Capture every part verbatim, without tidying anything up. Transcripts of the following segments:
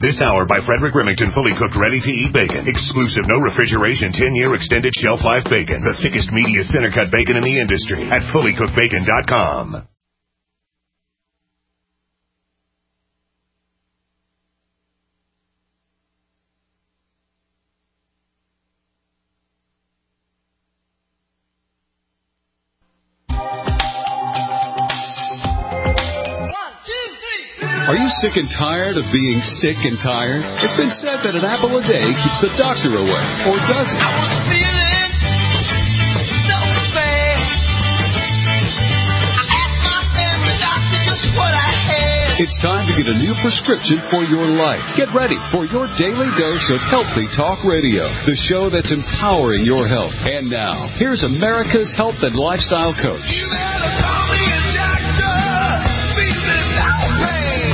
This hour by Frederick Remington, fully cooked, ready-to-eat bacon. Exclusive, no refrigeration, ten-year extended shelf life bacon. The thickest, meatiest, center-cut bacon in the industry at fully cooked bacon dot com. Are you sick and tired of being sick and tired? It's been said that an apple a day keeps the doctor away, or does it? I was feeling so bad. I asked my family doctor just what I had. It's time to get a new prescription for your life. Get ready for your daily dose of Healthy Talk Radio, the show that's empowering your health. And now, here's America's health and lifestyle coach. You better call me a doctor. Feeling no pain.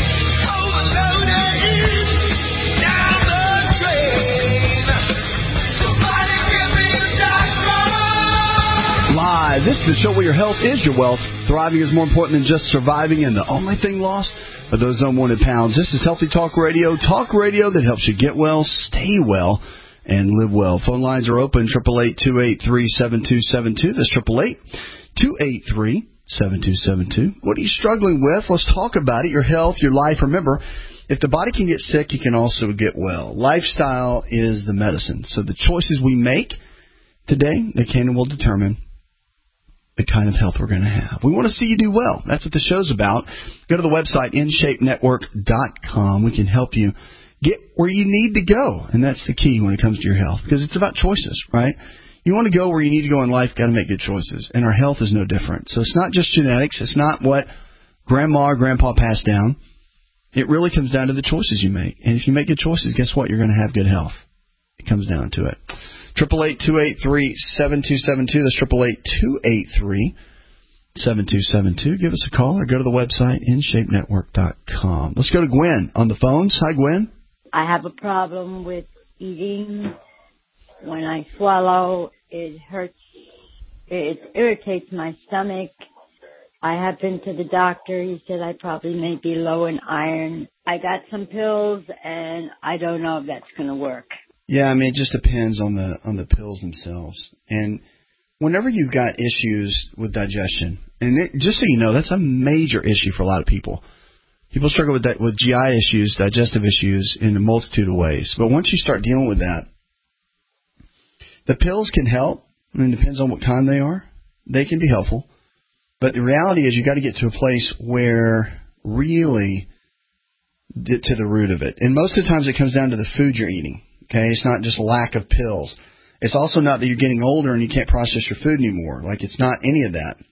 Live. This is the show where your health is your wealth. Thriving is more important than just surviving, and the only thing lost are those unwanted pounds. This is Healthy Talk Radio. Talk radio that helps you get well, stay well, and live well. Phone lines are open, eight eight eight, two eight three, seven two seven two. That's eight eight eight, two eight three, seven two seven two. What are you struggling with? Let's talk about it. Your health, your life. Remember, if the body can get sick, you can also get well. Lifestyle is the medicine. So the choices we make today, they can and will determine the kind of health we're going to have. We want to see you do well. That's what the show's about. Go to the website, in shape network dot com. We can help you get where you need to go. And that's the key when it comes to your health, because it's about choices, right? You want to go where you need to go in life, got to make good choices. And our health is no different. So it's not just genetics. It's not what grandma or grandpa passed down. It really comes down to the choices you make. And if you make good choices, guess what? You're going to have good health. It comes down to it. eight eight eight, two eight three, seven two seven two. That's eight eight eight, two eight three, seven two seven two. Give us a call or go to the website, in shape network dot com. Let's go to Gwen on the phones. Hi, Gwen. I have a problem with eating. When I swallow, it hurts. It irritates my stomach. I have been to the doctor. He said I probably may be low in iron. I got some pills, and I don't know if that's going to work. Yeah, I mean, it just depends on the on the pills themselves. And whenever you've got issues with digestion, and it, just so you know, that's a major issue for a lot of people. People struggle with that, with G I issues, digestive issues, in a multitude of ways. But once you start dealing with that, the pills can help. I mean, it depends on what kind they are. They can be helpful. But the reality is you've got to get to a place where really get to the root of it. And most of the times it comes down to the food you're eating. Okay, it's not just lack of pills. It's also not that you're getting older and you can't process your food anymore. Like, it's not any of that.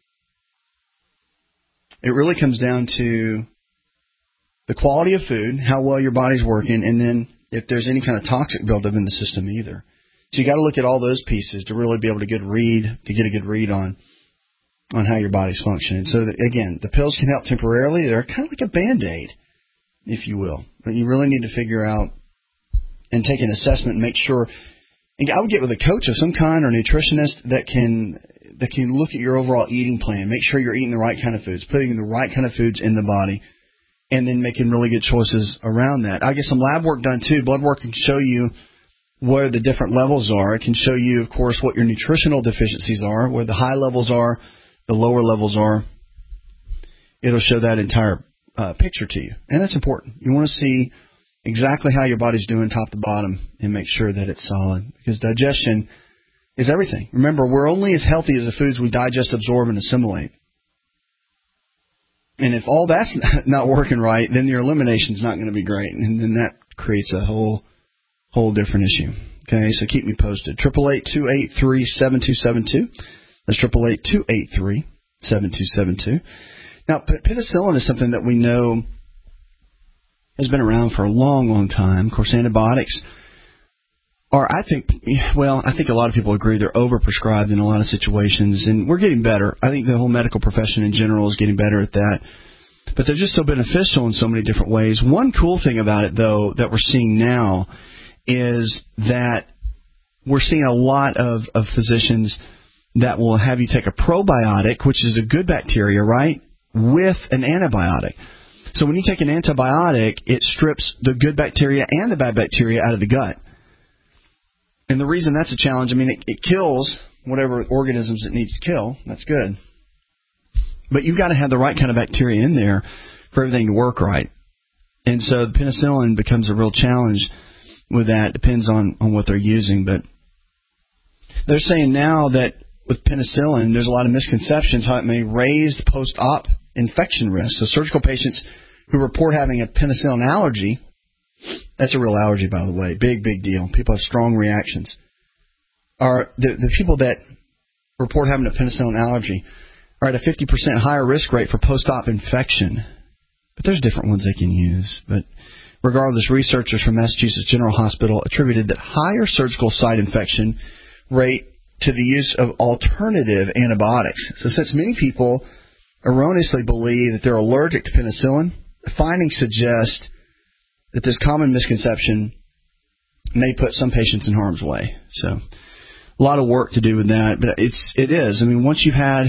It really comes down to the quality of food, how well your body's working, and then if there's any kind of toxic buildup in the system either. So you got to look at all those pieces to really be able to get read to get a good read on on how your body's functioning. So that, again, the pills can help temporarily. They're kind of like a Band-Aid, if you will. But you really need to figure out and take an assessment and make sure. And I would get with a coach of some kind or a nutritionist that can that can look at your overall eating plan, make sure you're eating the right kind of foods, putting the right kind of foods in the body, and then making really good choices around that. I get some lab work done too. Blood work can show you where the different levels are. It can show you, of course, what your nutritional deficiencies are, where the high levels are, the lower levels are. It'll show that entire uh, picture to you, and that's important. You want to see exactly how your body's doing top to bottom and make sure that it's solid, because digestion is everything. Remember, we're only as healthy as the foods we digest, absorb, and assimilate. And if all that's not working right, then your elimination's not going to be great, and then that creates a whole whole different issue. Okay, so keep me posted. eight eight eight, two eight three, seven two seven two. That's eight eight eight, two eight three, seven two seven two. Now, penicillin is something that we know has been around for a long, long time. Of course, antibiotics are, I think, well, I think a lot of people agree they're overprescribed in a lot of situations, and we're getting better. I think the whole medical profession in general is getting better at that. But they're just so beneficial in so many different ways. One cool thing about it, though, that we're seeing now is that we're seeing a lot of, of physicians that will have you take a probiotic, which is a good bacteria, right, with an antibiotic. So when you take an antibiotic, it strips the good bacteria and the bad bacteria out of the gut. And the reason that's a challenge, I mean, it, it kills whatever organisms it needs to kill. That's good. But you've got to have the right kind of bacteria in there for everything to work right. And so the penicillin becomes a real challenge with that. Depends on, on what they're using. But they're saying now that with penicillin, there's a lot of misconceptions how it may raise the post-op infection risk. So surgical patients who report having a penicillin allergy, that's a real allergy, by the way, big, big deal. People have strong reactions. Are the, the people that report having a penicillin allergy are at a fifty percent higher risk rate for post-op infection. But there's different ones they can use. But regardless, researchers from Massachusetts General Hospital attributed that higher surgical site infection rate to the use of alternative antibiotics. So since many people erroneously believe that they're allergic to penicillin, the findings suggest that this common misconception may put some patients in harm's way. So a lot of work to do with that, but it's it is. I mean, once you've had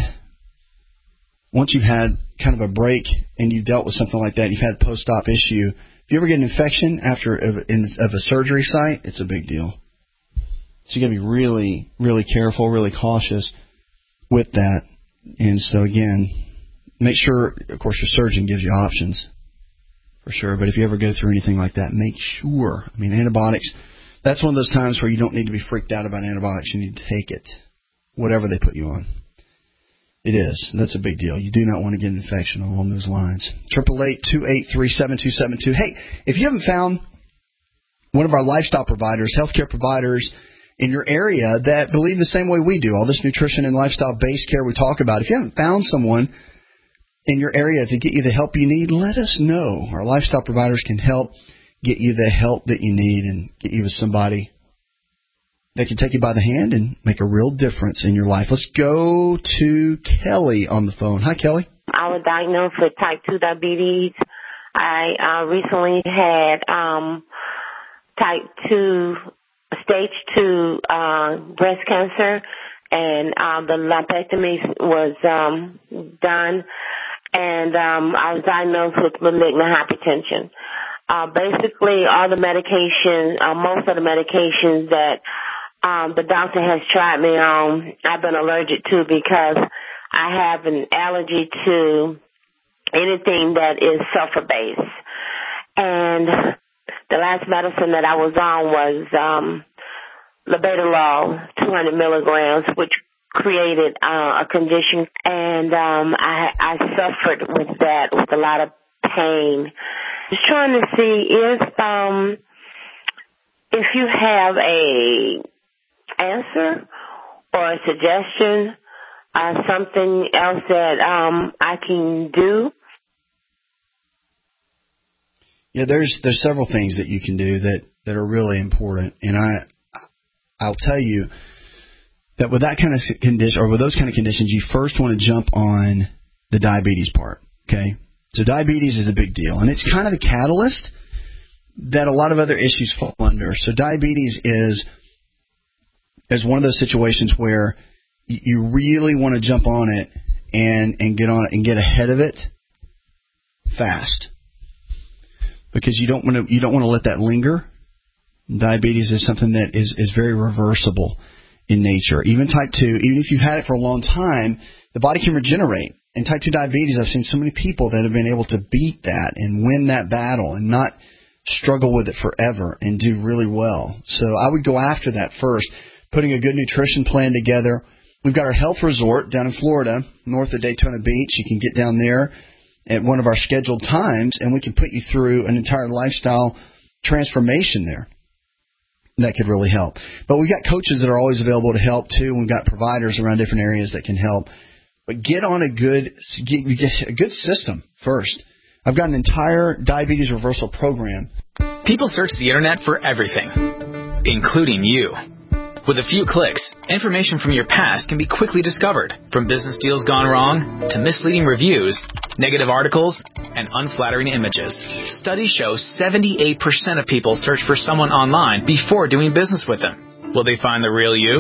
once you've had kind of a break and you've dealt with something like that, you've had a post-op issue. If you ever get an infection after of, in, of a surgery site, it's a big deal. So you got to be really, really careful, really cautious with that. And so again, make sure, of course, your surgeon gives you options for sure. But if you ever go through anything like that, make sure. I mean, antibiotics. That's one of those times where you don't need to be freaked out about antibiotics. You need to take it, whatever they put you on. It is. That's a big deal. You do not want to get an infection along those lines. eight eight eight, two eight three, seven two seven two. Hey, if you haven't found one of our lifestyle providers, healthcare providers in your area that believe the same way we do, all this nutrition and lifestyle-based care we talk about, if you haven't found someone in your area to get you the help you need, let us know. Our lifestyle providers can help get you the help that you need and get you with somebody that can take you by the hand and make a real difference in your life. Let's go to Kelly on the phone. Hi, Kelly. I was diagnosed with type two diabetes. I uh, recently had um, type two, stage two uh, breast cancer, and uh, the lumpectomy was um, done, and um, I was diagnosed with malignant hypertension. Uh, basically, all the medication, uh, most of the medications that Um, the doctor has tried me on, I've been allergic to because I have an allergy to anything that is sulfur-based. And the last medicine that I was on was um, labetalol, two hundred milligrams, which created uh, a condition. And um, I, I suffered with that, with a lot of pain. Just trying to see if um, if you have a answer or a suggestion, uh, something else that um, I can do. Yeah, there's there's several things that you can do that, that are really important, and I I'll tell you that with that kind of condition or with those kind of conditions, you first want to jump on the diabetes part. Okay, so diabetes is a big deal, and it's kind of the catalyst that a lot of other issues fall under. So diabetes is is one of those situations where you really want to jump on it and, and get on it and get ahead of it fast, because you don't want to you don't want to let that linger. Diabetes is something that is, is very reversible in nature. Even type two, even if you've had it for a long time, the body can regenerate. And type two diabetes, I've seen so many people that have been able to beat that and win that battle and not struggle with it forever and do really well. So I would go after that first. Putting a good nutrition plan together. We've got our health resort down in Florida, north of Daytona Beach. You can get down there at one of our scheduled times, and we can put you through an entire lifestyle transformation there. That could really help. But we've got coaches that are always available to help, too. We've got providers around different areas that can help. But get on a good, get a good system first. I've got an entire diabetes reversal program. People search the Internet for everything, including you. With a few clicks, information from your past can be quickly discovered, from business deals gone wrong to misleading reviews, negative articles, and unflattering images. Studies show seventy-eight percent of people search for someone online before doing business with them. Will they find the real you?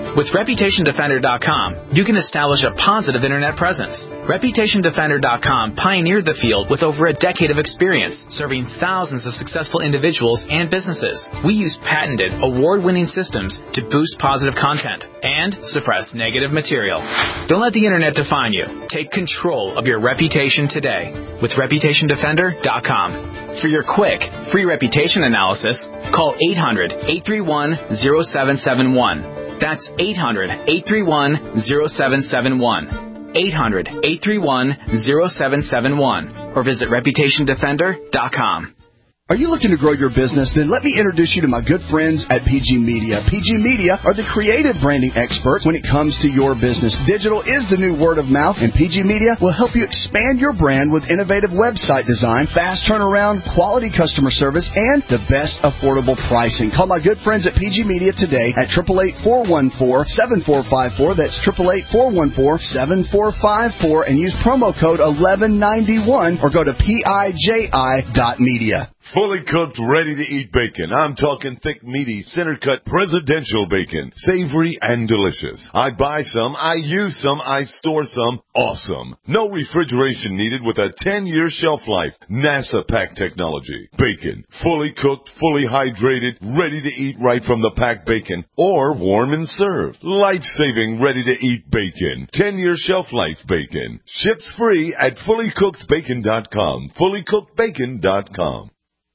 With Reputation Defender dot com, you can establish a positive internet presence. Reputation Defender dot com pioneered the field with over a decade of experience, serving thousands of successful individuals and businesses. We use patented, award-winning systems to boost positive content and suppress negative material. Don't let the internet define you. Take control of your reputation today with Reputation Defender dot com. For your quick, free reputation analysis, call eight hundred, eight three one, zero seven seven one. That's eight hundred, eight three one, zero seven seven one. eight hundred, eight three one, zero seven seven one. Or visit Reputation Defender dot com. Are you looking to grow your business? Then let me introduce you to my good friends at P G Media. P G Media are the creative branding experts when it comes to your business. Digital is the new word of mouth, and P G Media will help you expand your brand with innovative website design, fast turnaround, quality customer service, and the best affordable pricing. Call my good friends at P G Media today at eight eight eight, four one four, seven four five four. That's eight eight eight, four one four, seven four five four, and use promo code eleven ninety-one or go to P I J I dot media. Fully cooked, ready-to-eat bacon. I'm talking thick, meaty, center-cut presidential bacon. Savory and delicious. I buy some, I use some, I store some. Awesome. No refrigeration needed with a ten-year shelf life. NASA pack technology. Bacon. Fully cooked, fully hydrated, ready to eat right from the packed bacon. Or warm and served. Life-saving, ready-to-eat bacon. ten-year shelf life bacon. Ships free at fully cooked bacon dot com. fully cooked bacon dot com.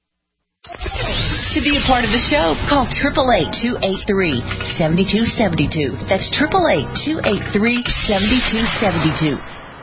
To be a part of the show, call eight eight eight, two eight three, seven two seven two. That's eight eight eight, two eight three, seven two seven two.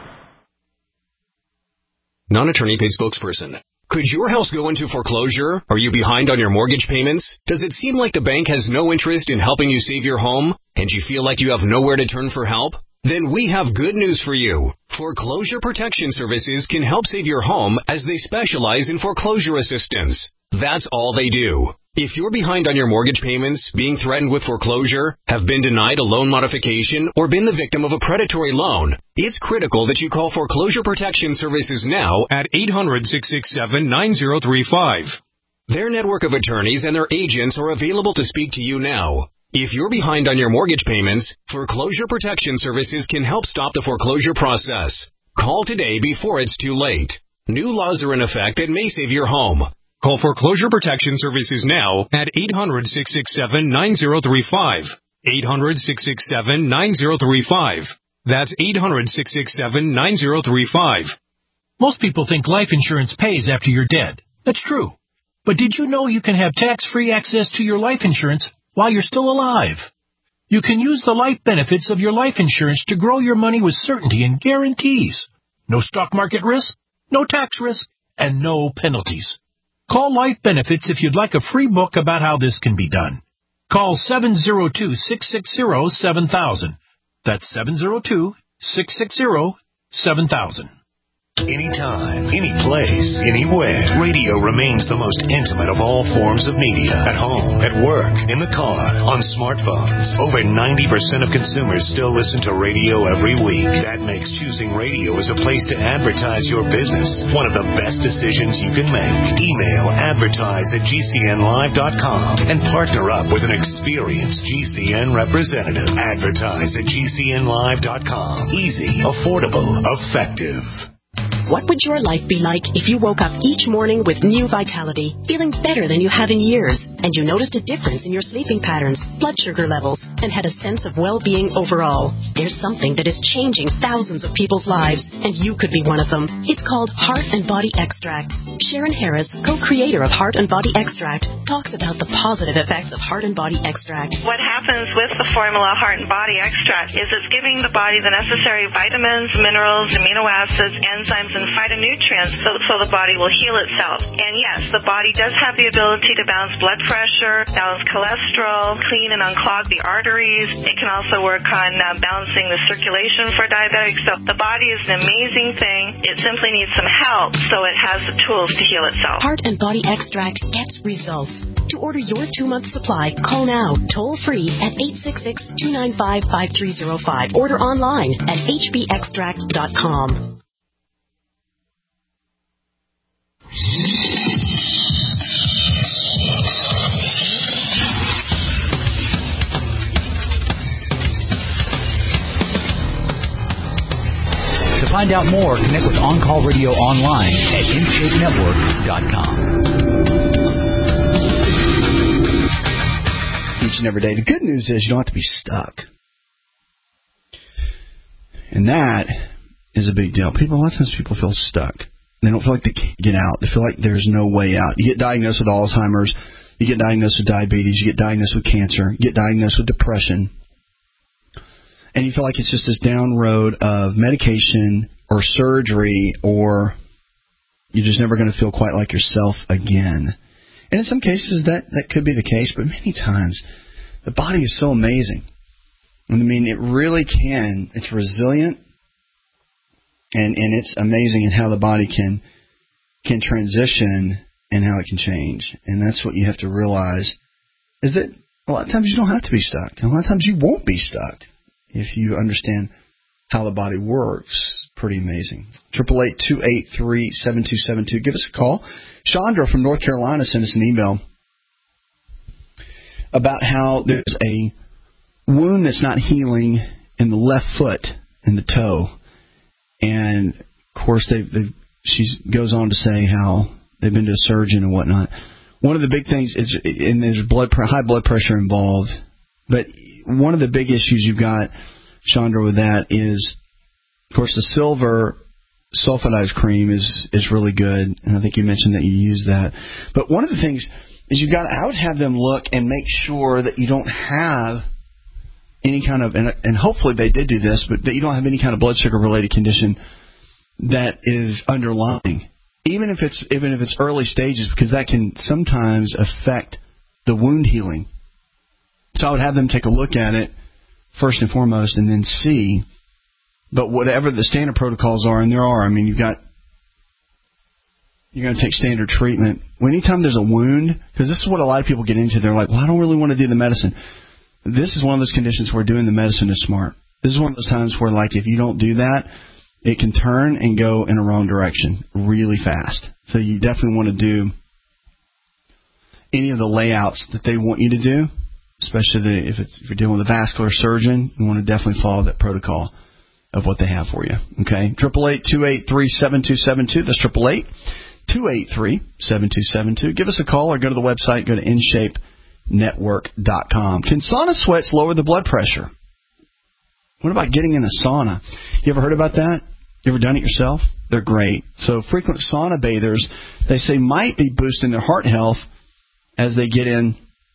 Non-attorney paid spokesperson. Could your house go into foreclosure? Are you behind on your mortgage payments? Does it seem like the bank has no interest in helping you save your home? And you feel like you have nowhere to turn for help? Then we have good news for you. Foreclosure Protection Services can help save your home as they specialize in foreclosure assistance. That's all they do. If you're behind on your mortgage payments, being threatened with foreclosure, have been denied a loan modification, or been the victim of a predatory loan, it's critical that you call Foreclosure Protection Services now at eight hundred, six six seven, nine zero three five. Their network of attorneys and their agents are available to speak to you now. If you're behind on your mortgage payments, Foreclosure Protection Services can help stop the foreclosure process. Call today before it's too late. New laws are in effect that may save your home. Call Foreclosure Protection Services now at eight hundred, six six seven, nine zero three five. eight hundred, six six seven, nine zero three five. That's eight hundred, six six seven, nine zero three five. Most people think life insurance pays after you're dead. That's true. But did you know you can have tax-free access to your life insurance while you're still alive? You can use the life benefits of your life insurance to grow your money with certainty and guarantees. No stock market risk, no tax risk, and no penalties. Call Life Benefits if you'd like a free book about how this can be done. Call seven zero two, six six zero, seven thousand. That's seven zero two, six six zero, seven thousand. Anytime, any place, anywhere. Radio remains the most intimate of all forms of media. At home, at work, in the car, on smartphones. Over ninety percent of consumers still listen to radio every week. That makes choosing radio as a place to advertise your business one of the best decisions you can make. Email advertise at G C N live dot com and partner up with an experienced G C N representative. Advertise at G C N live dot com. Easy, affordable, effective. What would your life be like if you woke up each morning with new vitality, feeling better than you have in years, and you noticed a difference in your sleeping patterns, blood sugar levels, and had a sense of well-being overall? There's something that is changing thousands of people's lives, and you could be one of them. It's called Heart and Body Extract. Sharon Harris, co-creator of Heart and Body Extract, talks about the positive effects of Heart and Body Extract. What happens with the formula Heart and Body Extract is it's giving the body the necessary vitamins, minerals, amino acids, enzymes, and phytonutrients so, so the body will heal itself. And yes, the body does have the ability to balance blood pressure, balance cholesterol, clean and unclog the arteries. It can also work on uh, balancing the circulation for diabetics. So the body is an amazing thing. It simply needs some help so it has the tools to heal itself. Heart and Body Extract gets results. To order your two-month supply, call now, toll-free at eight six six, two nine five, five three zero five. Order online at H B extract dot com. find out more, connect with On Call Radio online at in shape network dot com. Each and every day. The good news is you don't have to be stuck. And that is a big deal. People, a lot of times people feel stuck. They don't feel like they can get out. They feel like there's no way out. You get diagnosed with Alzheimer's. You get diagnosed with diabetes. You get diagnosed with cancer. You get diagnosed with depression. And you feel like it's just this down road of medication or surgery, or you're just never going to feel quite like yourself again. And in some cases, that, that could be the case, but many times, the body is so amazing. I mean, it really can. It's resilient, and, and it's amazing in how the body can can transition and how it can change. And that's what you have to realize, is that a lot of times you don't have to be stuck. A lot of times you won't be stuck if you understand how the body works. Pretty amazing. eight eight eight, two eight three, seven two seven two. Give us a call. Chandra from North Carolina sent us an email about how there's a wound that's not healing in the left foot, in the toe. And, of course, they, they, she goes on to say how they've been to a surgeon and whatnot. One of the big things is, and there's blood high blood pressure involved, but one of the big issues you've got, Chandra, with that is, of course, the silver sulfidized cream is, is really good, and I think you mentioned that you use that. But one of the things is you've got, I would have them look and make sure that you don't have any kind of, and, and hopefully they did do this, but that you don't have any kind of blood sugar related condition that is underlying, even if it's even if it's early stages, because that can sometimes affect the wound healing. So I would have them take a look at it first and foremost, and then see. But whatever the standard protocols are, and there are, I mean, you've got, you're going to take standard treatment. Well, anytime there's a wound, because this is what a lot of people get into, they're like, well, I don't really want to do the medicine. This is one of those conditions where doing the medicine is smart. This is one of those times where, like, if you don't do that, it can turn and go in a wrong direction really fast. So you definitely want to do any of the layouts that they want you to do, especially the, if, it's, if you're dealing with a vascular surgeon. You want to definitely follow that protocol of what they have for you. Okay, eight eight eight, two eight three, seven two seven two. That's eight eight eight, two eight three, seven two seven two. Give us a call or go to the website. Go to in shape network dot com. Can sauna sweats lower the blood pressure? What about getting in a sauna? You ever heard about that? You ever done it yourself? They're great. So frequent sauna bathers, they say, might be boosting their heart health as they get in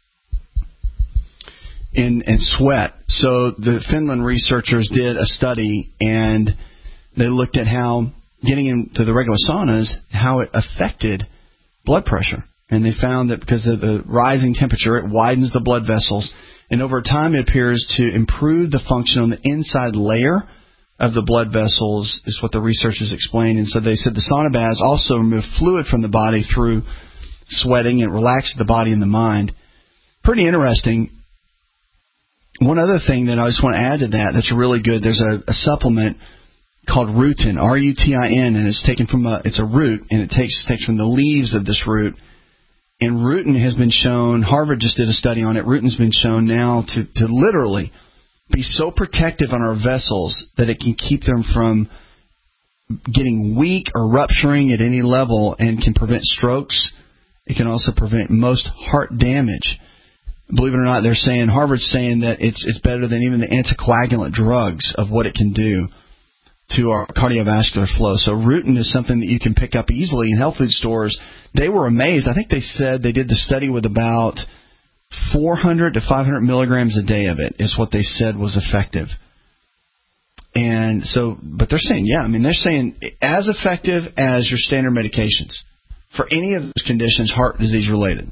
in and sweat. So the Finland researchers did a study, and they looked at how getting into the regular saunas, how it affected blood pressure. And they found that because of the rising temperature, it widens the blood vessels, and over time it appears to improve the function on the inside layer of the blood vessels, is what the researchers explained. And so they said the sauna baths also remove fluid from the body through sweating and relax the body and the mind. Pretty interesting. One other thing that I just want to add to that that's really good, there's a, a supplement called Rutin, R U T I N, and it's taken from a, it's a root, and it takes takes from the leaves of this root. And Rutin has been shown, Harvard just did a study on it, Rutin's been shown now to, to literally be so protective on our vessels that it can keep them from getting weak or rupturing at any level, and can prevent strokes. It can also prevent most heart damage. Believe it or not, they're saying, Harvard's saying that it's it's better than even the anticoagulant drugs of what it can do to our cardiovascular flow. So Rutin is something that you can pick up easily in health food stores. They were amazed. I think they said they did the study with about four hundred to five hundred milligrams a day of it is what they said was effective. And so, but they're saying, yeah, I mean, they're saying as effective as your standard medications for any of those conditions, heart disease related.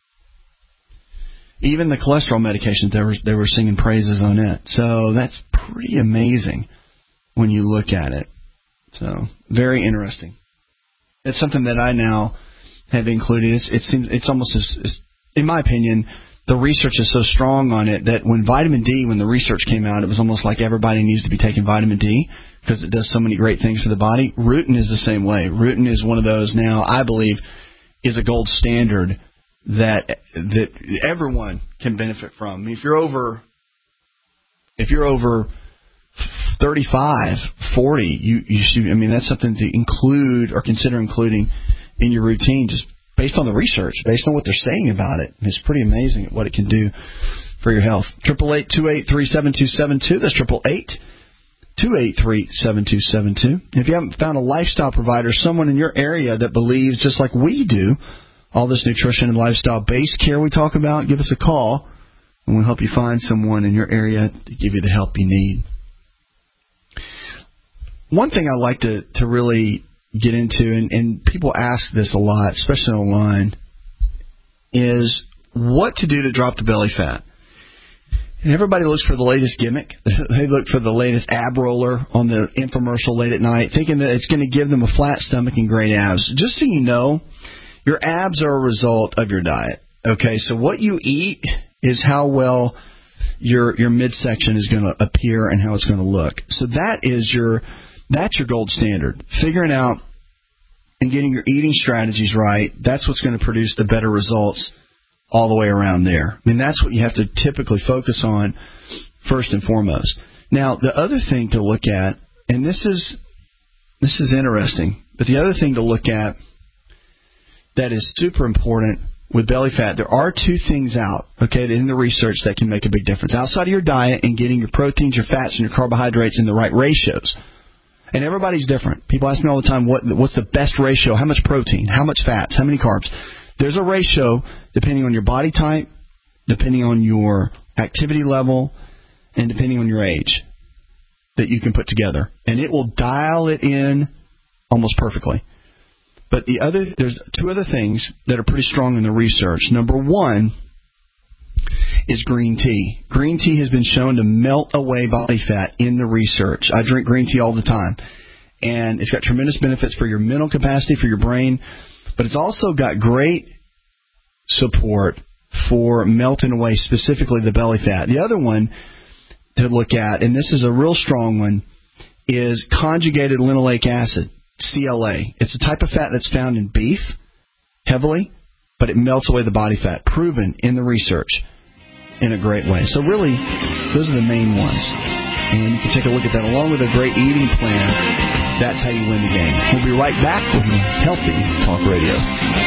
Even the cholesterol medications, they were, they were singing praises on it. So that's pretty amazing when you look at it. So very interesting. It's something that I now have included. It's, it seems it's almost as, as, in my opinion, the research is so strong on it that when vitamin D, when the research came out, it was almost like everybody needs to be taking vitamin D because it does so many great things for the body. Rutin is the same way. Rutin is one of those now, I believe, is a gold standard that that everyone can benefit from. I mean, if you're over, if you're over thirty-five, forty, you, you should, I mean, that's something to include or consider including in your routine, just based on the research, based on what they're saying about it. It's pretty amazing what it can do for your health. eight eight eight, two eight three, seven two seven two. That's eight eight eight, two eight three, seven two seven two. If you haven't found a lifestyle provider, someone in your area that believes, just like we do, all this nutrition and lifestyle-based care we talk about, give us a call, and we'll help you find someone in your area to give you the help you need. One thing I like to, to really get into, and, and people ask this a lot, especially online, is what to do to drop the belly fat. And everybody looks for the latest gimmick. They look for the latest ab roller on the infomercial late at night, thinking that it's going to give them a flat stomach and great abs. Just so you know, your abs are a result of your diet. Okay, so what you eat is how well your your midsection is going to appear and how it's going to look. So that is your that's your gold standard. Figuring out and getting your eating strategies right, that's what's going to produce the better results all the way around there. I mean, that's what you have to typically focus on first and foremost. Now, the other thing to look at, and this is this is interesting, but the other thing to look at that is super important with belly fat, there are two things out, okay, in the research that can make a big difference. Outside of your diet and getting your proteins, your fats, and your carbohydrates in the right ratios. And everybody's different. People ask me all the time, what what's the best ratio? How much protein? How much fats? How many carbs? There's a ratio depending on your body type, depending on your activity level, and depending on your age that you can put together. And it will dial it in almost perfectly. But the other, there's two other things that are pretty strong in the research. Number one is green tea. Green tea has been shown to melt away body fat in the research. I drink green tea all the time. And it's got tremendous benefits for your mental capacity, for your brain. But it's also got great support for melting away specifically the belly fat. The other one to look at, and this is a real strong one, is conjugated linoleic acid, C L A. It's a type of fat that's found in beef heavily, but it melts away the body fat, proven in the research in a great way. So really, those are the main ones. And you can take a look at that along with a great eating plan. That's how you win the game. We'll be right back with Healthy Talk Radio.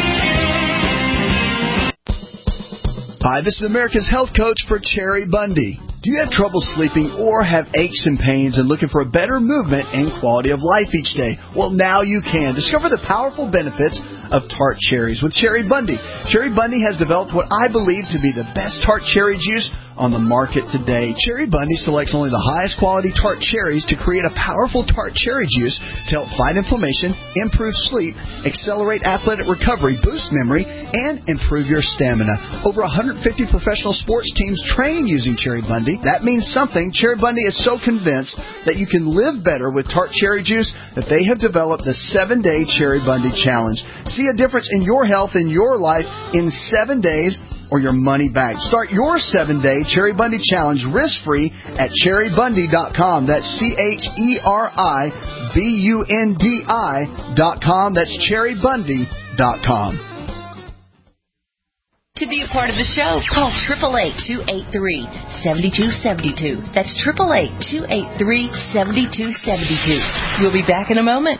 Hi, this is America's Health Coach for Cherry Bundy. Do you have trouble sleeping or have aches and pains and looking for a better movement and quality of life each day? Well, now you can. Discover the powerful benefits of tart cherries with Cherry Bundy. Cherry Bundy has developed what I believe to be the best tart cherry juice on the market today. Cherry Bundy selects only the highest quality tart cherries to create a powerful tart cherry juice to help fight inflammation, improve sleep, accelerate athletic recovery, boost memory, and improve your stamina. Over one hundred fifty professional sports teams train using Cherry Bundy. That means something. Cherry Bundy is so convinced that you can live better with tart cherry juice that they have developed the seven-day Cherry Bundy Challenge. See a difference in your health and your life in seven days or your money back. Start your seven-day Cherry Bundy Challenge risk-free at cherry bundy dot com. That's C H E R I B U N D I dot com. That's cherry bundy dot com. To be a part of the show, call eight eight eight, two eight three, seven two seven two. That's eight eight eight, two eight three, seven two seven two. We'll be back in a moment.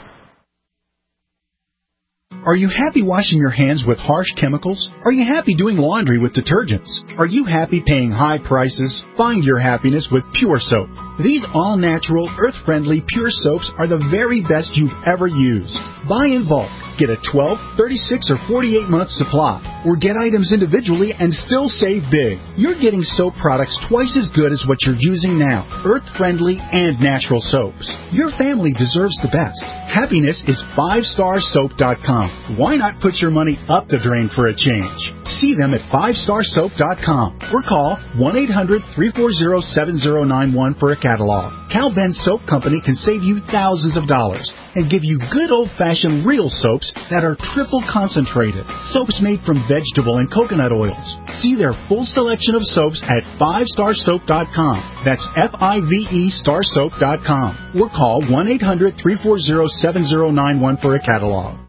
Are you happy washing your hands with harsh chemicals? Are you happy doing laundry with detergents? Are you happy paying high prices? Find your happiness with Pure Soap. These all-natural, earth-friendly Pure Soaps are the very best you've ever used. Buy in bulk. Get a twelve, thirty-six, or forty-eight month supply. Or get items individually and still save big. You're getting soap products twice as good as what you're using now. Earth-friendly and natural soaps. Your family deserves the best. Happiness is five star soap dot com. Why not put your money up the drain for a change? See them at five star soap dot com or call one eight hundred, three four zero, seven zero nine one for a catalog. Cal Ben Soap Company can save you thousands of dollars and give you good old-fashioned real soaps that are triple concentrated. Soaps made from vegetable and coconut oils. See their full selection of soaps at five star soap dot com. That's F I V E star soap dot com. Or call one eight hundred, three four zero, seven zero nine one for a catalog.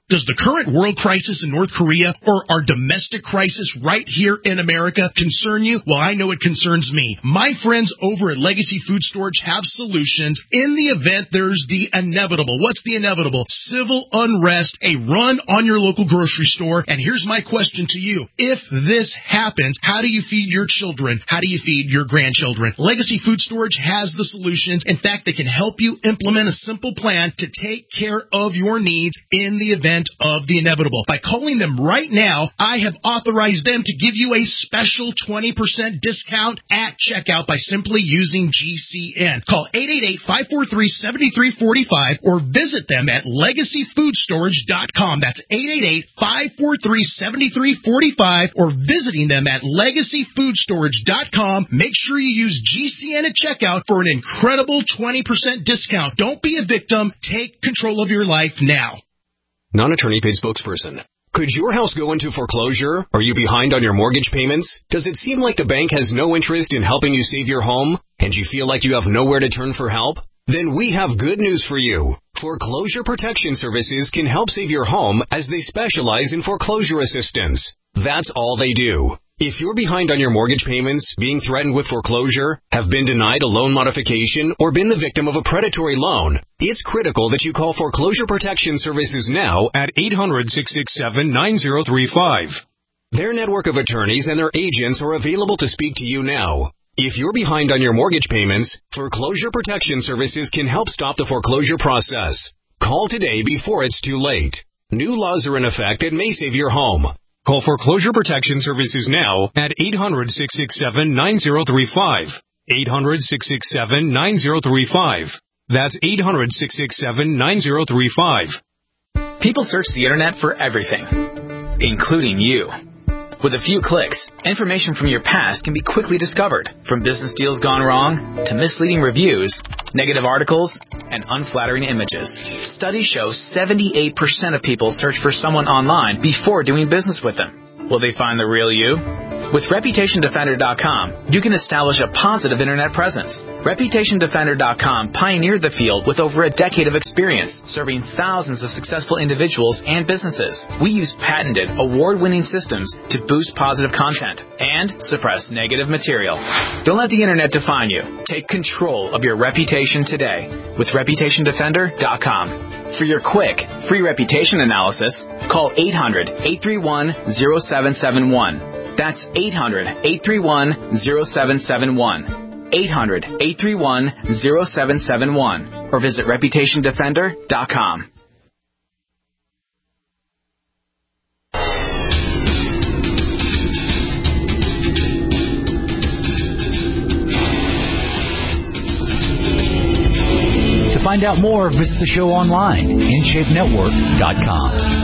Does the current world crisis in North Korea or our domestic crisis right here in America concern you? Well, I know it concerns me. My friends over at Legacy Food Storage have solutions in the event there's the inevitable. What's the inevitable? Civil unrest, a run on your local grocery store. And here's my question to you. If this happens, how do you feed your children? How do you feed your grandchildren? Legacy Food Storage has the solutions. In fact, they can help you implement a simple plan to take care of your needs in the event of the inevitable. By calling them right now, I have authorized them to give you a special twenty percent discount at checkout by simply using G C N. Call eight eight eight, five four three, seven three four five or visit them at legacy food storage dot com. That's eight eight eight, five four three, seven three four five or visiting them at legacy food storage dot com. Make sure you use G C N at checkout for an incredible twenty percent discount. Don't be a victim. Take control of your life now. Non-attorney paid spokesperson. Could your house go into foreclosure? Are you behind on your mortgage payments? Does it seem like the bank has no interest in helping you save your home, and you feel like you have nowhere to turn for help? Then we have good news for you. Foreclosure Protection Services can help save your home as they specialize in foreclosure assistance. That's all they do. If you're behind on your mortgage payments, being threatened with foreclosure, have been denied a loan modification, or been the victim of a predatory loan, it's critical that you call Foreclosure Protection Services now at eight hundred, six six seven, nine zero three five. Their network of attorneys and their agents are available to speak to you now. If you're behind on your mortgage payments, Foreclosure Protection Services can help stop the foreclosure process. Call today before it's too late. New laws are in effect that may save your home. Call Foreclosure Protection Services now at eight hundred, six six seven, nine zero three five. eight hundred, six six seven, nine zero three five. That's eight hundred, six six seven, nine zero three five. People search the internet for everything, including you. With a few clicks, information from your past can be quickly discovered, from business deals gone wrong to misleading reviews, negative articles, and unflattering images. Studies show seventy-eight percent of people search for someone online before doing business with them. Will they find the real you? With Reputation Defender dot com, you can establish a positive internet presence. Reputation Defender dot com pioneered the field with over a decade of experience, serving thousands of successful individuals and businesses. We use patented, award-winning systems to boost positive content and suppress negative material. Don't let the internet define you. Take control of your reputation today with Reputation Defender dot com. For your quick, free reputation analysis, call eight hundred, eight three one, zero seven seven one. That's eight hundred, eight three one, zero seven seven one. eight hundred, eight three one, zero seven seven one. Or visit Reputation Defender dot com. To find out more, visit the show online, in shape network dot com.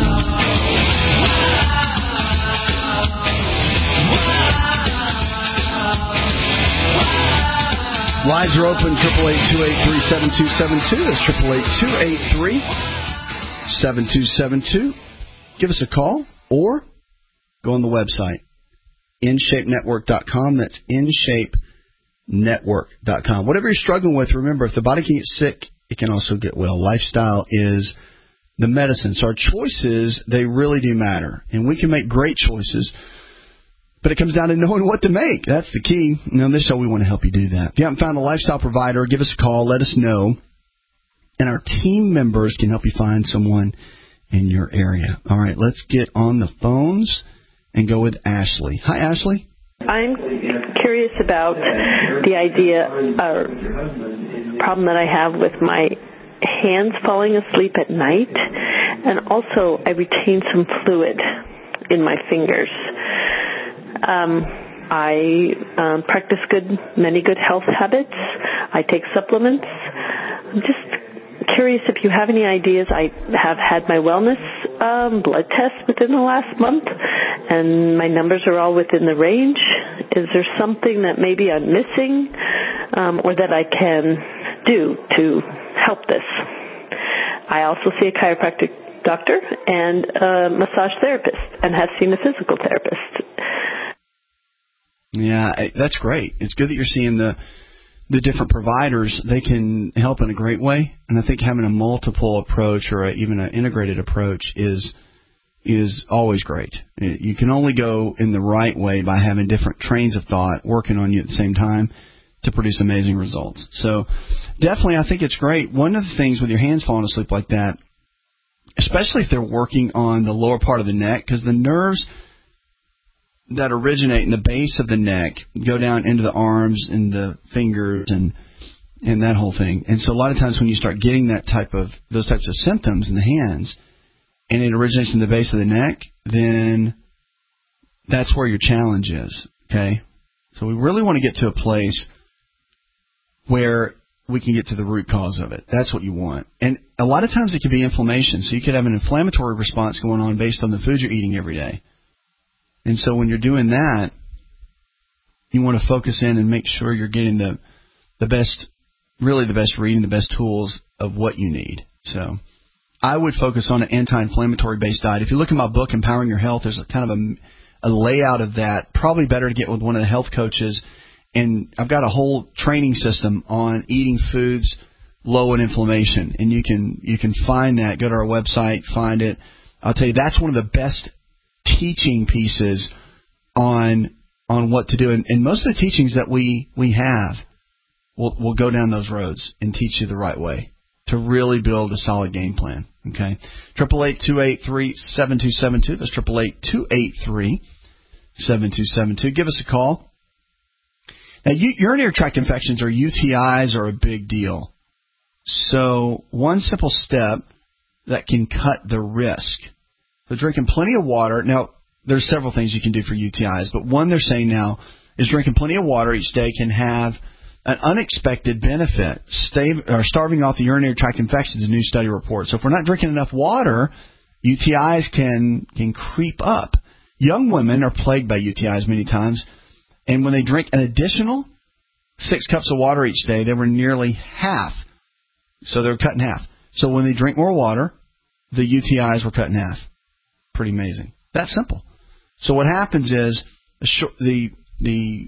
Lines are open, triple eight, two eight three, seven two seven two. That's triple eight, two eight three, seven two seven two. Give us a call or go on the website, in shape network dot com. That's in shape network dot com. Whatever you're struggling with, remember, if the body can get sick, it can also get well. Lifestyle is the medicine. So our choices, they really do matter. And we can make great choices, but it comes down to knowing what to make. That's the key. And on this show, we want to help you do that. If you haven't found a lifestyle provider, give us a call. Let us know. And our team members can help you find someone in your area. All right, let's get on the phones and go with Ashley. Hi, Ashley. I'm curious about the idea or problem that I have with my hands falling asleep at night. And also, I retain some fluid in my fingers. Um, I um, practice good, many good health habits. I take supplements. I'm just curious if you have any ideas. I have had my wellness um, blood test within the last month, and my numbers are all within the range. Is there something that maybe I'm missing um, or that I can do to help this? I also see a chiropractic doctor and a massage therapist and have seen a physical therapist. Yeah, that's great. It's good that you're seeing the the different providers, they can help in a great way. And I think having a multiple approach or a, even an integrated approach is is always great. You can only go in the right way by having different trains of thought working on you at the same time to produce amazing results. So definitely I think it's great. One of the things with your hands falling asleep like that, especially if they're working on the lower part of the neck, because the nerves that originate in the base of the neck go down into the arms and the fingers and and that whole thing. And so a lot of times when you start getting that type of those types of symptoms in the hands, and it originates in the base of the neck, then that's where your challenge is. Okay, so we really want to get to a place where we can get to the root cause of it. That's what you want. And a lot of times it could be inflammation. So you could have an inflammatory response going on based on the food you're eating every day. And so when you're doing that, you want to focus in and make sure you're getting the the best, really the best reading, the best tools of what you need. So I would focus on an anti-inflammatory based diet. If you look at my book, Empowering Your Health, there's a kind of a, a layout of that. Probably better to get with one of the health coaches. And I've got a whole training system on eating foods low in inflammation. And you can you can find that. Go to our website, find it. I'll tell you, that's one of the best teaching pieces on on what to do. And, and most of the teachings that we, we have will will go down those roads and teach you the right way to really build a solid game plan. Okay? triple eight two eight three seven two seven two. That's triple eight two eight three seven two seven two. Give us a call. Now, urinary tract infections or U T Is are a big deal. So one simple step that can cut the risk. So drinking plenty of water. Now, there's several things you can do for U T Is, but one they're saying now is drinking plenty of water each day can have an unexpected benefit. Stay, or starving off the urinary tract infections, a new study reports. So if we're not drinking enough water, U T Is can can creep up. Young women are plagued by U T Is many times, and when they drink an additional six cups of water each day, they were nearly half. So they were cut in half. So when they drink more water, the U T Is were cut in half. Pretty amazing. That's simple. So what happens is the the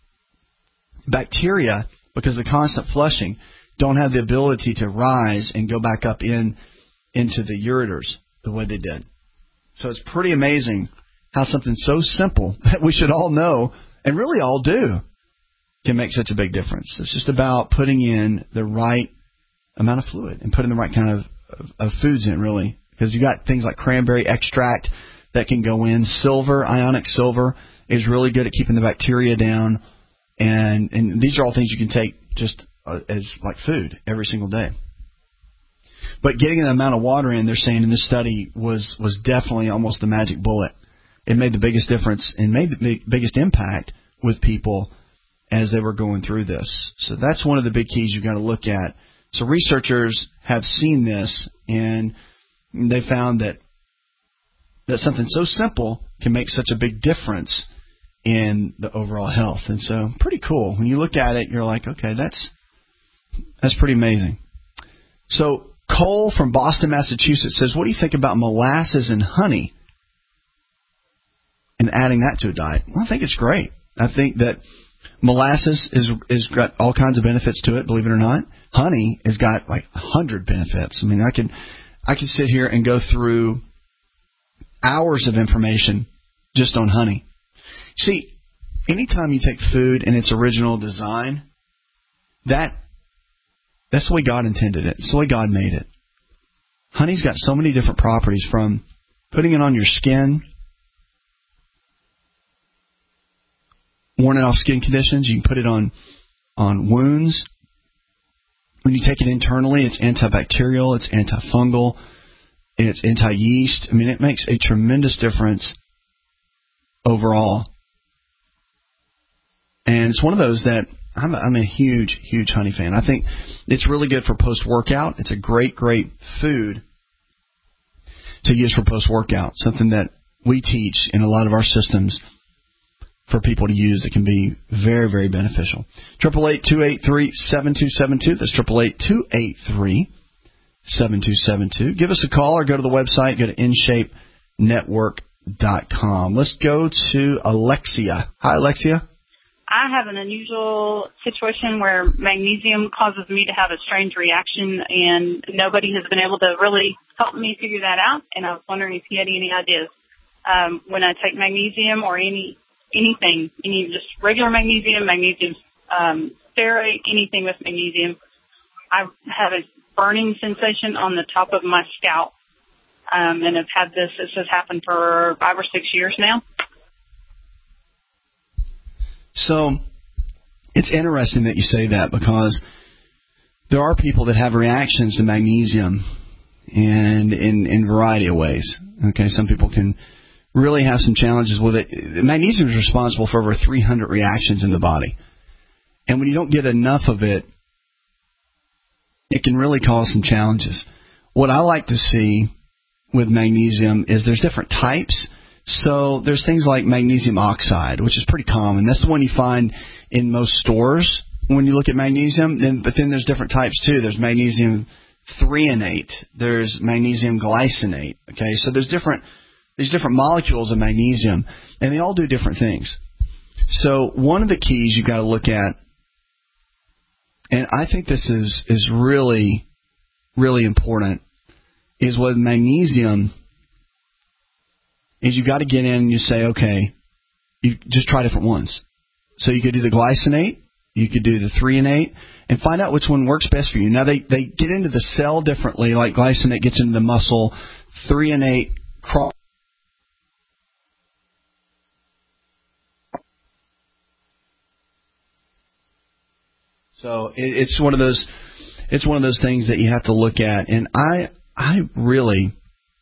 bacteria, because of the constant flushing, don't have the ability to rise and go back up in into the ureters the way they did. So it's pretty amazing how something so simple that we should all know and really all do can make such a big difference. It's just about putting in the right amount of fluid and putting the right kind of, of, of foods in, really. Because you got things like cranberry extract that can go in. Silver, ionic silver, is really good at keeping the bacteria down. And and these are all things you can take just uh, as like food every single day. But getting the amount of water in, they're saying in this study, was, was definitely almost the magic bullet. It made the biggest difference and made the biggest impact with people as they were going through this. So that's one of the big keys you've got to look at. So researchers have seen this, and they found that that something so simple can make such a big difference in the overall health. And so pretty cool. When you look at it, you're like, okay, that's that's pretty amazing. So Cole from Boston, Massachusetts says, what do you think about molasses and honey and adding that to a diet? Well, I think it's great. I think that molasses is is got all kinds of benefits to it, believe it or not. Honey has got like a hundred benefits. I mean, I could I could sit here and go through hours of information just on honey. See, anytime you take food in its original design, that that's the way God intended it. It's the way God made it. Honey's got so many different properties, from putting it on your skin, warning off skin conditions. You can put it on on wounds. When you take it internally, it's antibacterial, it's antifungal, it's anti-yeast. I mean, it makes a tremendous difference overall. And it's one of those that I'm a, I'm a huge, huge honey fan. I think it's really good for post-workout. It's a great, great food to use for post-workout, something that we teach in a lot of our systems for people to use that can be very, very beneficial. Triple eight two eight three seven two seven two. That's triple eight two eight three seven two seven two. Give us a call or go to the website. Go to in shape network dot com. Let's go to Alexia. Hi, Alexia. Hi. I have an unusual situation where magnesium causes me to have a strange reaction, and nobody has been able to really help me figure that out. And I was wondering if you had any ideas. Um, when I take magnesium or any anything, any just regular magnesium, magnesium um, steroid, anything with magnesium, I have a burning sensation on the top of my scalp. Um, and I've had this, this has happened for five or six years now. So it's interesting that you say that, because there are people that have reactions to magnesium, and in, in a variety of ways. Okay, some people can really have some challenges with it. Magnesium is responsible for over three hundred reactions in the body. And when you don't get enough of it, it can really cause some challenges. What I like to see with magnesium is there's different types. So there's things like magnesium oxide, which is pretty common. That's the one you find in most stores when you look at magnesium. Then, but then there's different types too. There's magnesium threonate. There's magnesium glycinate. Okay, so there's different these different molecules of magnesium, and they all do different things. So one of the keys you've got to look at, and I think this is is really really important, is with magnesium. Is you've got to get in and you say, okay, you just try different ones. So you could do the glycinate, you could do the threonate, and find out which one works best for you. Now, they, they get into the cell differently, like glycinate gets into the muscle, threonate cross. So it, it's one of those, it's one of those things that you have to look at, and I, I really.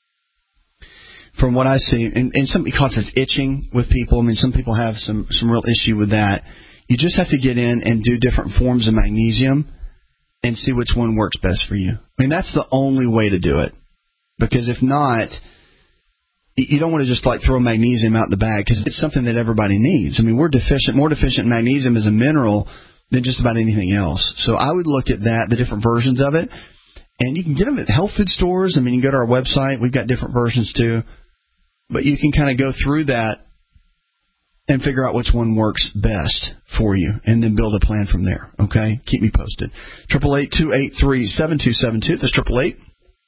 From what I see, and, and some because it's itching with people. I mean, some people have some, some real issue with that. You just have to get in and do different forms of magnesium and see which one works best for you. I mean, that's the only way to do it. Because if not, you don't want to just like throw magnesium out in the bag, because it's something that everybody needs. I mean, we're deficient, more deficient in magnesium as a mineral than just about anything else. So I would look at that, the different versions of it. And you can get them at health food stores. I mean, you can go to our website. We've got different versions too. But you can kind of go through that and figure out which one works best for you, and then build a plan from there. Okay? Keep me posted. Triple eight two eight three seven two seven two. That's triple eight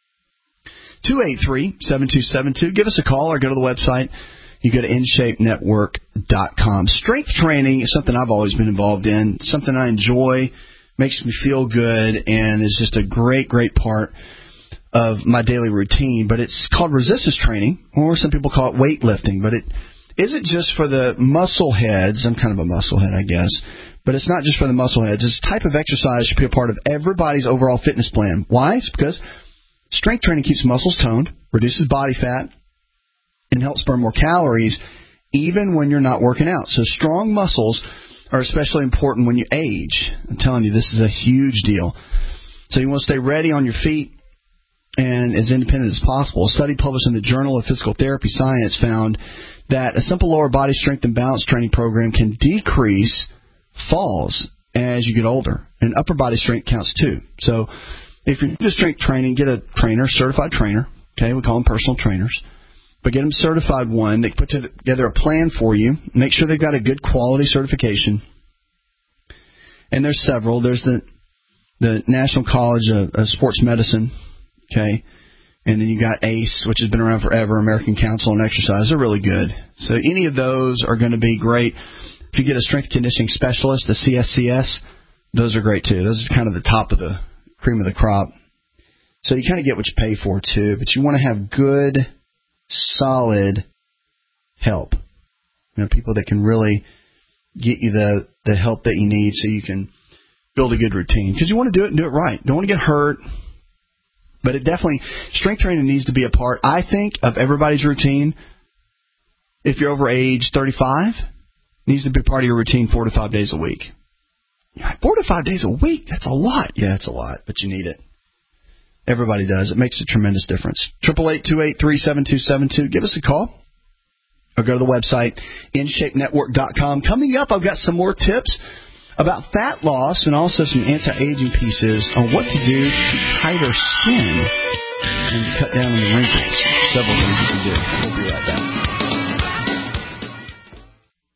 two eight three seven two seven two. Give us a call or go to the website. You go to in shape network dot com. Strength training is something I've always been involved in. Something I enjoy, makes me feel good, and is just a great, great part of my daily routine. But it's called resistance training, or some people call it weightlifting. But it isn't just for the muscle heads. I'm kind of a muscle head, I guess. But it's not just for the muscle heads. This type of exercise should be a part of everybody's overall fitness plan. Why? It's because strength training keeps muscles toned, reduces body fat, and helps burn more calories even when you're not working out. So strong muscles are especially important when you age. I'm telling you, this is a huge deal. So you want to stay ready on your feet and as independent as possible. A study published in the Journal of Physical Therapy Science found that a simple lower body strength and balance training program can decrease falls as you get older. And upper body strength counts too. So if you're into strength training, get a trainer, certified trainer. Okay, we call them personal trainers. But get them certified one. They put together a plan for you. Make sure they've got a good quality certification. And there's several. There's the the National College of, of Sports Medicine. Okay, and then you got A C E, which has been around forever, American Council on Exercise. They're really good. So any of those are going to be great. If you get a strength conditioning specialist, a C S C S, those are great too. Those are kind of the top of the cream of the crop. So you kind of get what you pay for too, but you want to have good, solid help. You know, people that can really get you the, the help that you need so you can build a good routine. Because you want to do it and do it right. Don't want to get hurt. But it definitely, strength training needs to be a part, I think, of everybody's routine. If you're over age thirty-five, it needs to be part of your routine four to five days a week. Four to five days a week? That's a lot. Yeah, it's a lot, but you need it. Everybody does. It makes a tremendous difference. eight eight eight, two eight three, seven two seven two. Give us a call. Or go to the website, in shape network dot com. Coming up, I've got some more tips about fat loss and also some anti-aging pieces on what to do to keep tighter skin and cut down on the wrinkles. Several things you can do. We'll be right back.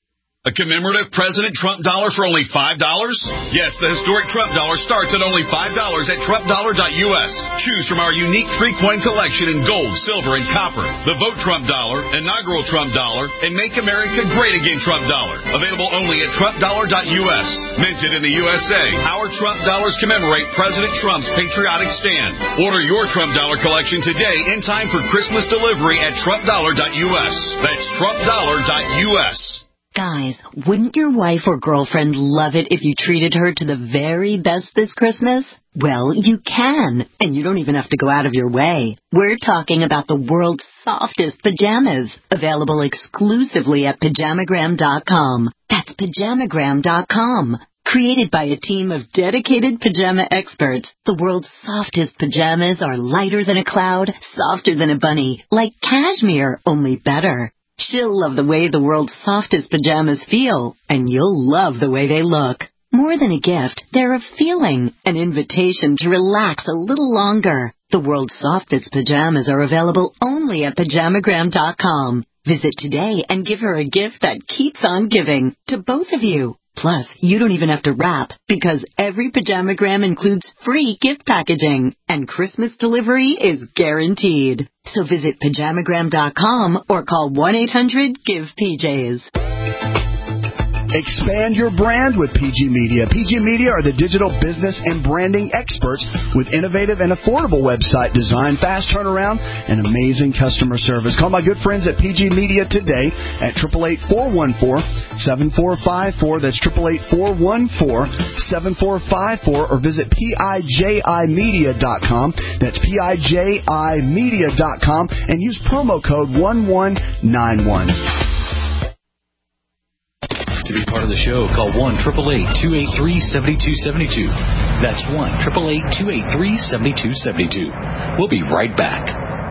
A commemorative President Trump dollar for only five dollars? Yes, the historic Trump dollar starts at only five dollars at trump dollar dot U S. Choose from our unique three-coin collection in gold, silver, and copper. The Vote Trump dollar, inaugural Trump dollar, and Make America Great Again Trump dollar. Available only at trump dollar dot U S. Minted in the U S A, our Trump dollars commemorate President Trump's patriotic stand. Order your Trump dollar collection today in time for Christmas delivery at trump dollar dot U S. That's trump dollar dot U S. Guys, wouldn't your wife or girlfriend love it if you treated her to the very best this Christmas? Well, you can, and you don't even have to go out of your way. We're talking about the world's softest pajamas, available exclusively at pajamagram dot com. That's pajamagram dot com. Created by a team of dedicated pajama experts, the world's softest pajamas are lighter than a cloud, softer than a bunny, like cashmere, only better. She'll love the way the world's softest pajamas feel, and you'll love the way they look. More than a gift, they're a feeling, an invitation to relax a little longer. The world's softest pajamas are available only at pajamagram dot com. Visit today and give her a gift that keeps on giving to both of you. Plus, you don't even have to wrap, because every Pajamagram includes free gift packaging, and Christmas delivery is guaranteed. So visit pajamagram dot com or call one eight hundred give P Js. Expand your brand with P G Media. P G Media are the digital business and branding experts with innovative and affordable website design, fast turnaround, and amazing customer service. Call my good friends at P G Media today at eight eight eight, four one four, seven four five four. That's eight eight eight, four one four, seven four five four. Or visit P I J I media dot com. That's P I J I media dot com. And use promo code one one nine one. To be part of the show, call one eight eight eight, two eight three, seven two seven two. That's one eight eight eight, two eight three, seven two seven two. We'll be right back.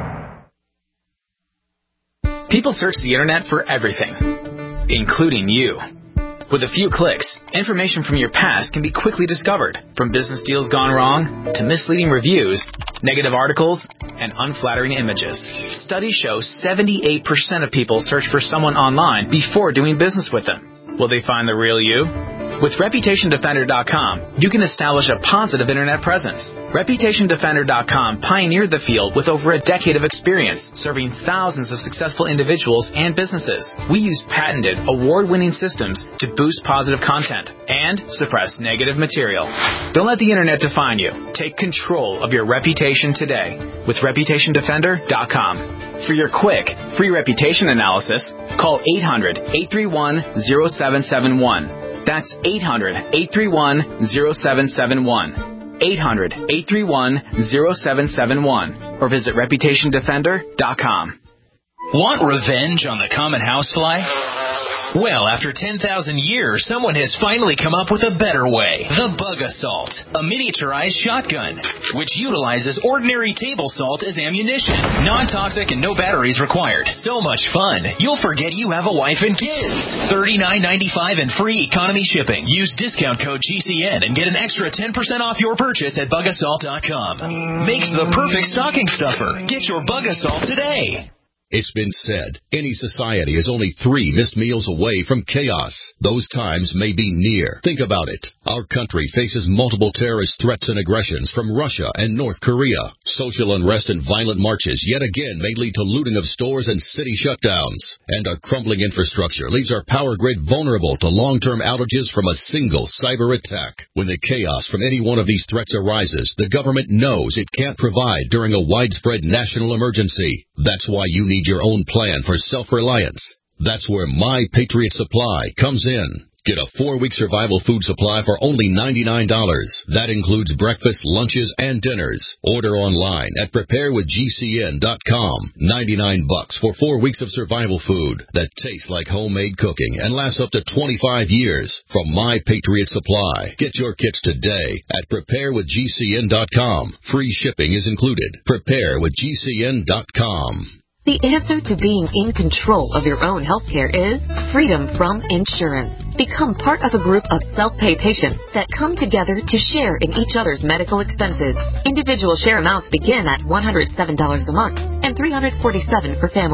People search the internet for everything, including you. With a few clicks, information from your past can be quickly discovered, from business deals gone wrong to misleading reviews, negative articles, and unflattering images. Studies show seventy-eight percent of people search for someone online before doing business with them. Will they find the real you? With reputation defender dot com, you can establish a positive internet presence. reputation defender dot com pioneered the field with over a decade of experience, serving thousands of successful individuals and businesses. We use patented, award-winning systems to boost positive content and suppress negative material. Don't let the internet define you. Take control of your reputation today with reputation defender dot com. For your quick, free reputation analysis, call eight hundred, eight three one, zero seven seven one. That's eight hundred, eight three one, zero seven seven one. eight hundred, eight three one, zero seven seven one. Or visit reputation defender dot com. Want revenge on the common housefly? Well, after ten thousand years, someone has finally come up with a better way. The Bug Assault, a miniaturized shotgun, which utilizes ordinary table salt as ammunition. Non-toxic and no batteries required. So much fun, you'll forget you have a wife and kids. thirty-nine ninety-five and free economy shipping. Use discount code G C N and get an extra ten percent off your purchase at bug assault dot com. Makes the perfect stocking stuffer. Get your Bug Assault today. It's been said, any society is only three missed meals away from chaos. Those times may be near. Think about it. Our country faces multiple terrorist threats and aggressions from Russia and North Korea. Social unrest and violent marches yet again may lead to looting of stores and city shutdowns. And our crumbling infrastructure leaves our power grid vulnerable to long-term outages from a single cyber attack. When the chaos from any one of these threats arises, the government knows it can't provide during a widespread national emergency. That's why you need your own plan for self-reliance. That's where My Patriot Supply comes in. Get a four-week survival food supply for only ninety-nine dollars. That includes breakfast, lunches, and dinners. Order online at prepare with G C N dot com. ninety-nine bucks for four weeks of survival food that tastes like homemade cooking and lasts up to twenty-five years from My Patriot Supply. Get your kits today at prepare with G C N dot com. Free shipping is included. prepare with G C N dot com. The answer to being in control of your own healthcare is freedom from insurance. Become part of a group of self-pay patients that come together to share in each other's medical expenses. Individual share amounts begin at one hundred seven dollars a month and three hundred forty-seven dollars for families.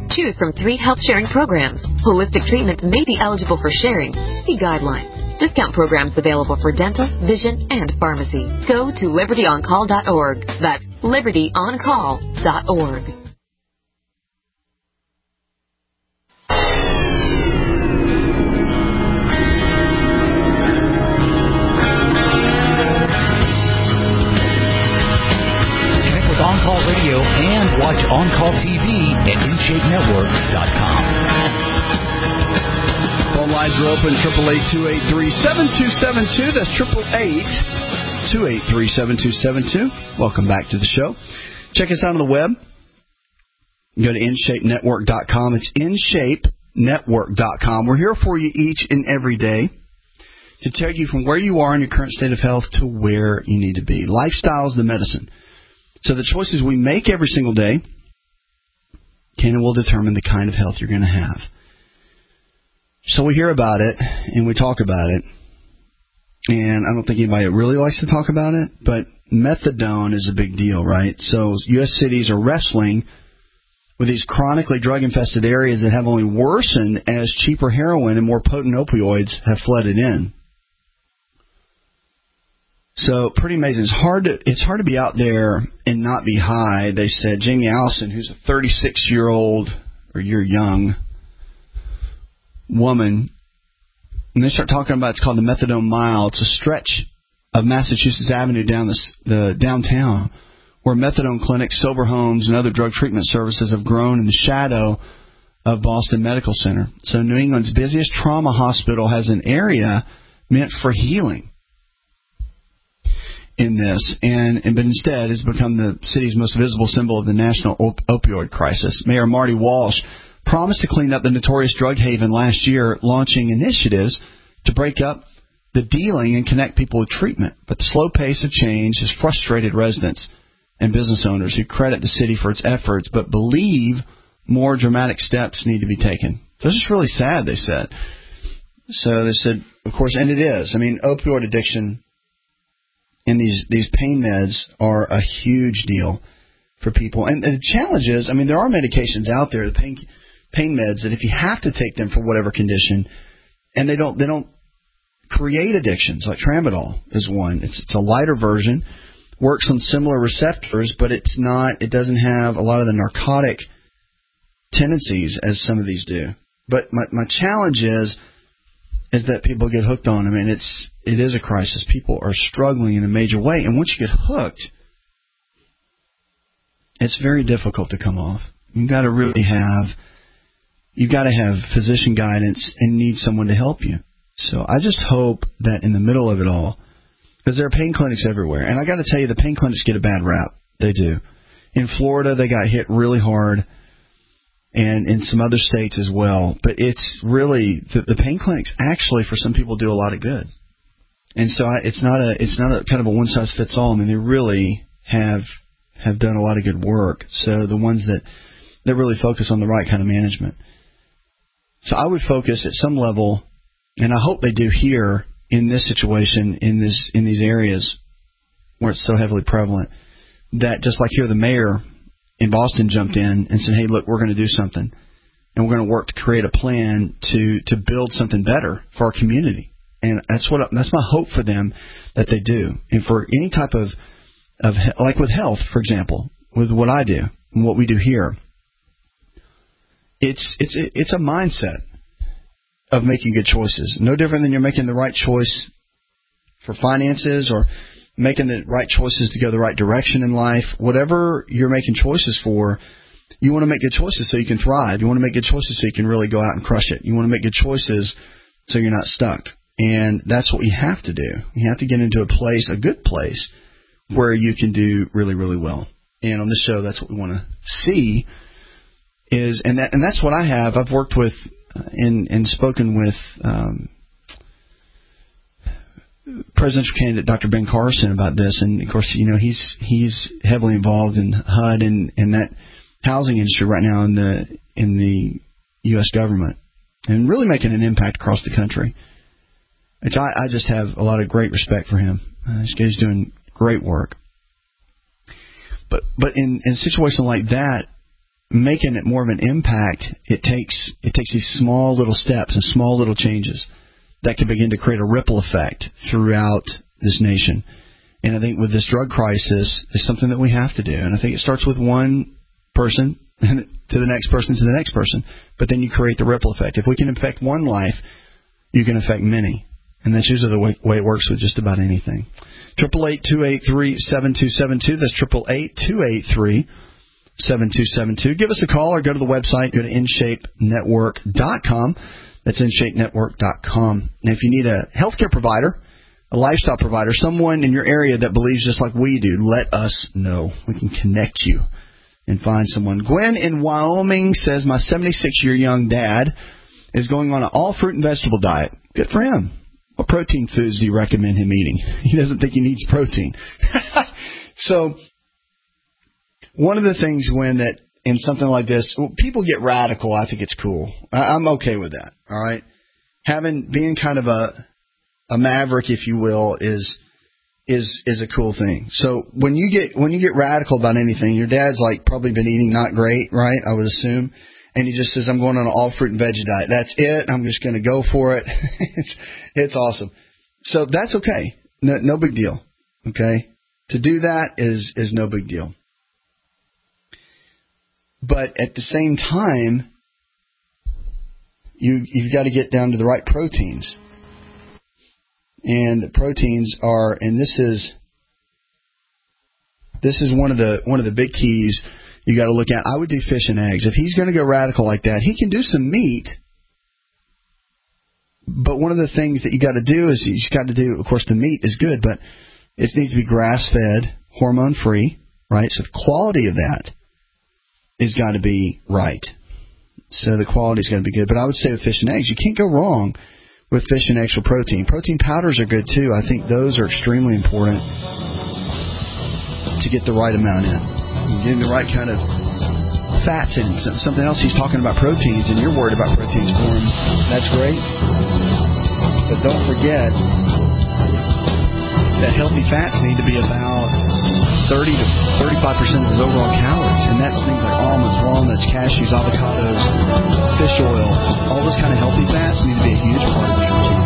Choose from three health-sharing programs. Holistic treatments may be eligible for sharing. See guidelines. Discount programs available for dental, vision, and pharmacy. Go to liberty on call dot org. That's liberty on call dot org. Connect with On-Call Radio and watch On-Call T V at in shape network dot com. Phone lines are open, eight eight eight, two eight three, seven two seven two. That's eight eight eight, two eight three, seven two seven two. Welcome back to the show. Check us out on the web. Go to in shape network dot com. It's in shape network dot com. We're here for you each and every day to take you from where you are in your current state of health to where you need to be. Lifestyle is the medicine. So the choices we make every single day can and will determine the kind of health you're going to have. So we hear about it, and we talk about it, and I don't think anybody really likes to talk about it, but methadone is a big deal, right? So U S cities are wrestling with these chronically drug-infested areas that have only worsened as cheaper heroin and more potent opioids have flooded in. So pretty amazing. It's hard to it's hard to be out there and not be high. They said Jamie Allison, who's a thirty-six-year-old, or you're young, woman, and they start talking about, it's called the Methadone Mile. It's a stretch of Massachusetts Avenue down the, the downtown where methadone clinics, sober homes, and other drug treatment services have grown in the shadow of Boston Medical Center. So New England's busiest trauma hospital has an area meant for healing in this, and, and but instead has become the city's most visible symbol of the national op- opioid crisis. Mayor Marty Walsh promised to clean up the notorious drug haven last year, launching initiatives to break up the dealing and connect people with treatment. But the slow pace of change has frustrated residents and business owners who credit the city for its efforts, but believe more dramatic steps need to be taken. So it's just really sad, they said. So they said, of course, and it is. I mean, opioid addiction and these, these pain meds are a huge deal for people. And the challenge is, I mean, there are medications out there, the pain pain meds, that if you have to take them for whatever condition, and they don't they don't create addictions, like Tramadol is one. It's it's a lighter version, works on similar receptors, but it's not. It doesn't have a lot of the narcotic tendencies as some of these do. But my my challenge is is that people get hooked on them, and it's it is a crisis. People are struggling in a major way, and once you get hooked, it's very difficult to come off. You've got to really have you've got to have physician guidance and need someone to help you. So I just hope that in the middle of it all, because there are pain clinics everywhere, and I got to tell you, the pain clinics get a bad rap. They do. In Florida, they got hit really hard, and in some other states as well. But it's really the, the pain clinics actually, for some people, do a lot of good. And so I, it's not a it's not a kind of a one size fits all. I mean, they really have have done a lot of good work. So the ones that that really focus on the right kind of management. So I would focus at some level, and I hope they do here in this situation, in this in these areas where it's so heavily prevalent, that just like here, the mayor in Boston jumped in and said, hey, look, we're going to do something, and we're going to work to create a plan to, to build something better for our community. And that's what that's my hope for them, that they do. And for any type of, of like with health, for example, with what I do and what we do here, it's it's it's a mindset of making good choices. No different than you're making the right choice for finances or making the right choices to go the right direction in life. Whatever you're making choices for, you want to make good choices so you can thrive. You want to make good choices so you can really go out and crush it. You want to make good choices so you're not stuck. And that's what you have to do. You have to get into a place, a good place, where you can do really, really well. And on this show, that's what we want to see. Is and that and that's what I have. I've worked with uh, and and spoken with um, presidential candidate Doctor Ben Carson about this, and of course, you know, he's he's heavily involved in H U D and, and that housing industry right now in the in the U S government, and really making an impact across the country. Which I, I just have a lot of great respect for him. Uh, this guy's doing great work. But but in, in a situation like that, making it more of an impact, it takes it takes these small little steps and small little changes that can begin to create a ripple effect throughout this nation. And I think with this drug crisis, it's something that we have to do. And I think it starts with one person to the next person to the next person. But then you create the ripple effect. If we can affect one life, you can affect many. And that's usually the way, way it works with just about anything. eight eight eight, two eight three, seven two seven two. That's eight eight eight, two eight three, seven two seven two. Give us a call or go to the website. Go to in shape network dot com. That's in shape network dot com. And if you need a healthcare provider, a lifestyle provider, someone in your area that believes just like we do, let us know. We can connect you and find someone. Gwen in Wyoming says, my seventy-six-year young dad is going on an all-fruit and vegetable diet. Good for him. What protein foods do you recommend him eating? He doesn't think he needs protein. So one of the things, Gwen, that in something like this, well, people get radical. I think it's cool. I, I'm okay with that. All right, having being kind of a a maverick, if you will, is is is a cool thing. So when you get when you get radical about anything, your dad's like probably been eating not great, right? I would assume, and he just says, "I'm going on an all fruit and veggie diet. That's it. I'm just going to go for it." it's it's awesome. So that's okay. No, no big deal. Okay, to do that is is no big deal. But at the same time, you, you've got to get down to the right proteins. And the proteins are, and this is this is one of the one of the big keys you got to look at. I would do fish and eggs. If he's going to go radical like that, he can do some meat. But one of the things that you got to do is you've got to do, of course, the meat is good, but it needs to be grass-fed, hormone-free, right? So the quality of that is got to be right. So the quality's got to be good. But I would say with fish and eggs, you can't go wrong with fish and eggs for protein. Protein powders are good too. I think those are extremely important to get the right amount in. Getting the right kind of fats in. Something else, he's talking about proteins, and you're worried about proteins for him. That's great. But don't forget that healthy fats need to be about thirty to thirty-five percent of his overall calories. And that's things like almonds, walnuts, cashews, avocados, fish oil. All those kind of healthy fats need to be a huge part of his routine.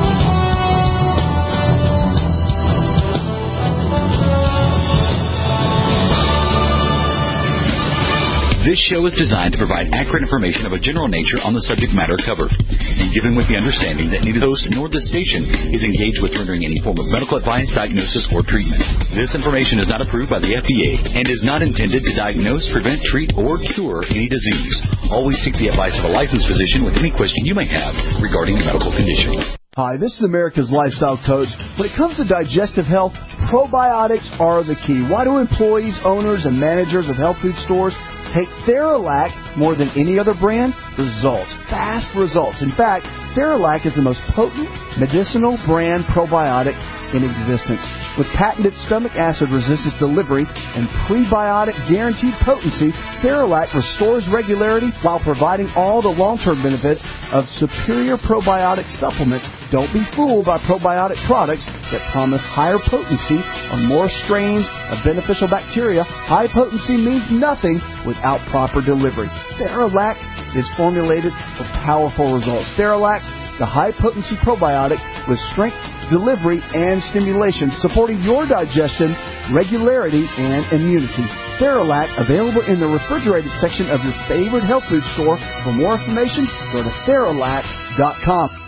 This show is designed to provide accurate information of a general nature on the subject matter covered, and given with the understanding that neither the host nor the station is engaged with rendering any form of medical advice, diagnosis, or treatment. This information is not approved by the F D A and is not intended to diagnose, prevent, treat, or cure any disease. Always seek the advice of a licensed physician with any question you may have regarding a medical condition. Hi, this is America's Lifestyle Coach. When it comes to digestive health, probiotics are the key. Why do employees, owners, and managers of health food stores take Theralac more than any other brand? Results. Fast results. In fact, Theralac is the most potent medicinal brand probiotic in existence. With patented stomach acid resistance delivery and prebiotic guaranteed potency, Theralac restores regularity while providing all the long-term benefits of superior probiotic supplements. Don't be fooled by probiotic products that promise higher potency or more strains of beneficial bacteria. High potency means nothing without proper delivery. Theralac is formulated for powerful results. Theralac, the high-potency probiotic with strength, delivery, and stimulation, supporting your digestion, regularity, and immunity. Theralac, available in the refrigerated section of your favorite health food store. For more information, go to Theralac dot com.